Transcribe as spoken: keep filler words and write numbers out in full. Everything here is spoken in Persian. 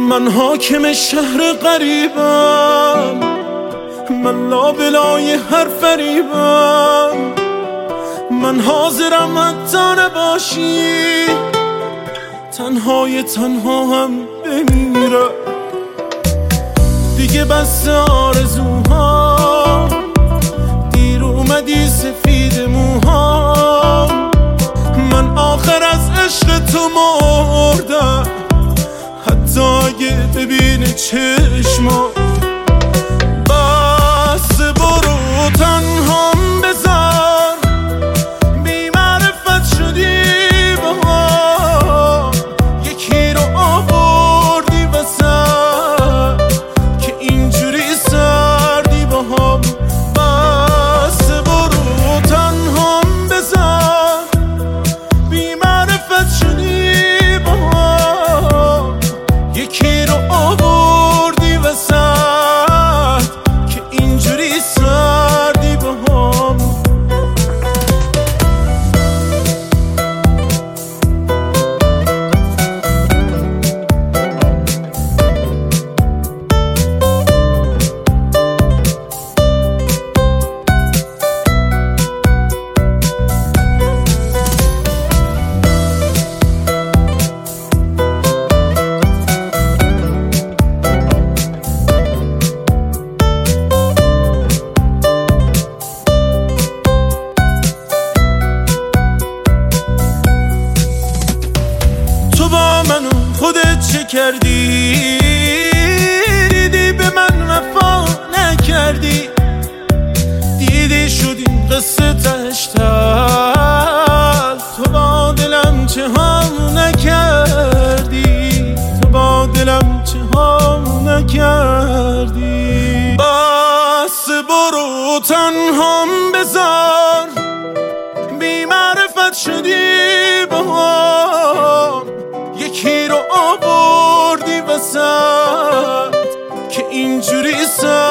من حاکم شهر غریبم، من لابلای هر فریبم، من حاضرم حتی نباشی، تنهای تنها هم بمیرم. دیگه بس آرزوها، دیر اومدی سفید موها، من آخر از عشق تو مردم، حتی اگه ببینی چشما. بس برو تنهام بذار، بی معرفت شدی بها، یکی رو آوردی وسط که اینجوری سردی بها. بس برو تنهام بذار، بی معرفت شدی بها، یکی رو آوردی وسط که اینجوری سردی بهم. منو خودت چه کردی؟ دیدی به من وفا نکردی، دیدی شد این قصه تشتل، تو با دلم چه ها نکردی، تو با دلم چه ها نکردی. بس برو تنهام بذار، بی معرفت شدی بهم، یکی رو آوردی وسط که اینجوری سر